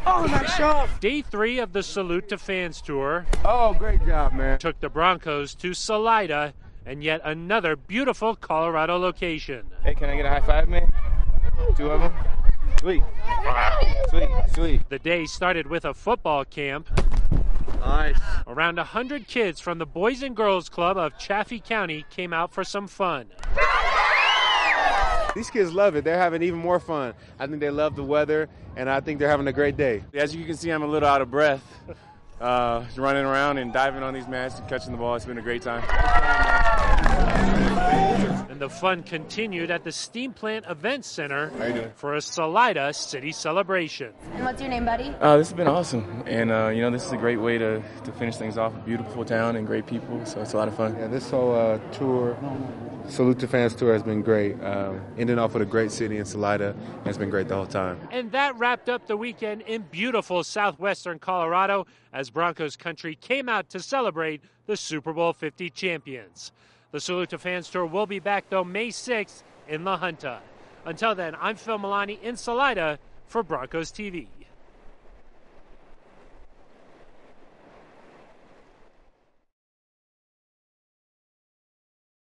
Oh, nice shot. Day 3 of the Salute to Fans tour. Oh, great job, man. Took the Broncos to Salida and yet another beautiful Colorado location. Hey, can I get a high five, man? 2 of them? Sweet. Sweet. The day started with a football camp. Nice. Around 100 kids from the Boys and Girls Club of Chaffee County came out for some fun. These kids love it. They're having even more fun. I think they love the weather, and I think they're having a great day. As you can see, I'm a little out of breath, running around and diving on these mats and catching the ball. It's been a great time. And the fun continued at the Steam Plant Events Center How you doing? for a Salida City celebration. And what's your name, buddy? This has been awesome, and this is a great way to finish things off. A beautiful town and great people, so it's a lot of fun. Yeah, this whole tour, Salute to Fans tour, has been great. Ending off with a great city in Salida, and it's been great the whole time. And that wrapped up the weekend in beautiful southwestern Colorado as Broncos country came out to celebrate the Super Bowl 50 champions. The Salute to Fans tour will be back, though, May 6th in La Junta. Until then, I'm Phil Milani in Salida for Broncos TV.